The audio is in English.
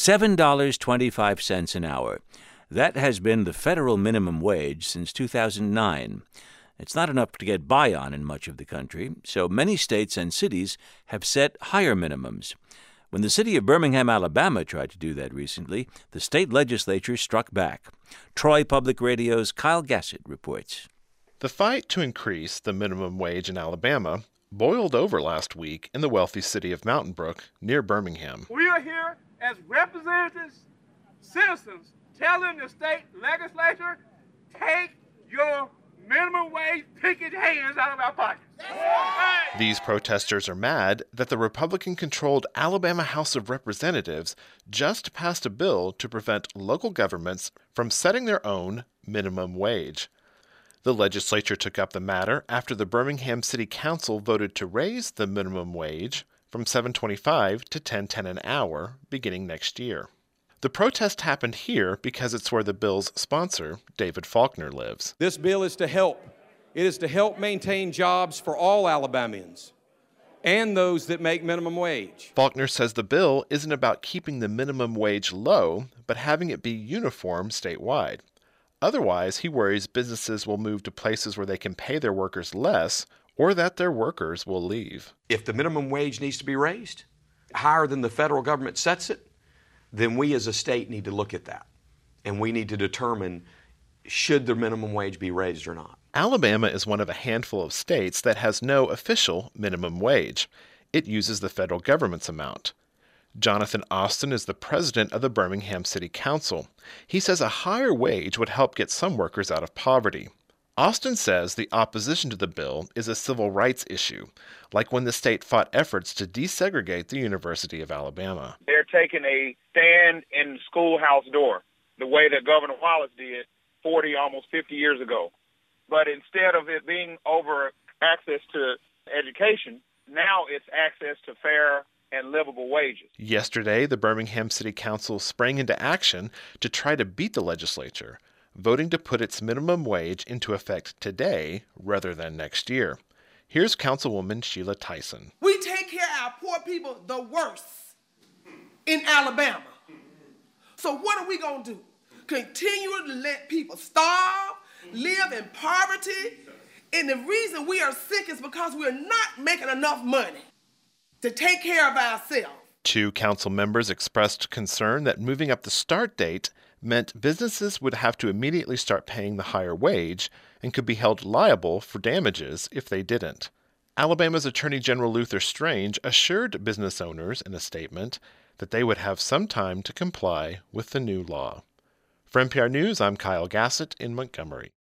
$7.25 an hour. That has been the federal minimum wage since 2009. It's not enough to get by on in much of the country, so many states and cities have set higher minimums. When the city of Birmingham, Alabama tried to do that recently, the state legislature struck back. Troy Public Radio's Kyle Gassett reports. The fight to increase the minimum wage in Alabama boiled over last week in the wealthy city of Mountain Brook near Birmingham. We are here as representatives, citizens, telling the state legislature, take your minimum wage picket hands out of our pockets. These protesters are mad that the Republican-controlled Alabama House of Representatives just passed a bill to prevent local governments from setting their own minimum wage. The legislature took up the matter after the Birmingham City Council voted to raise the minimum wage from $7.25 to $10.10 an hour beginning next year. The protest happened here because it's where the bill's sponsor, David Faulkner, lives. This bill is to help. It is to help maintain jobs for all Alabamians and those that make minimum wage. Faulkner says the bill isn't about keeping the minimum wage low, but having it be uniform statewide. Otherwise, he worries businesses will move to places where they can pay their workers less or that their workers will leave. If the minimum wage needs to be raised higher than the federal government sets it, then we as a state need to look at that. And we need to determine, should the minimum wage be raised or not? Alabama is one of a handful of states that has no official minimum wage. It uses the federal government's amount. Jonathan Austin is the president of the Birmingham City Council. He says a higher wage would help get some workers out of poverty. Austin says the opposition to the bill is a civil rights issue, like when the state fought efforts to desegregate the University of Alabama. They're taking a stand in the schoolhouse door, the way that Governor Wallace did 40, almost 50 years ago. But instead of it being over access to education, now it's access to fair and livable wages. Yesterday, the Birmingham City Council sprang into action to try to beat the legislature, voting to put its minimum wage into effect today rather than next year. Here's Councilwoman Sheila Tyson. We take care of our poor people the worst in Alabama. So what are we going to do? Continue to let people starve, live in poverty, and the reason we are sick is because we're not making enough money to take care of ourselves. Two council members expressed concern that moving up the start date meant businesses would have to immediately start paying the higher wage and could be held liable for damages if they didn't. Alabama's Attorney General Luther Strange assured business owners in a statement that they would have some time to comply with the new law. For NPR News, I'm Kyle Gassett in Montgomery.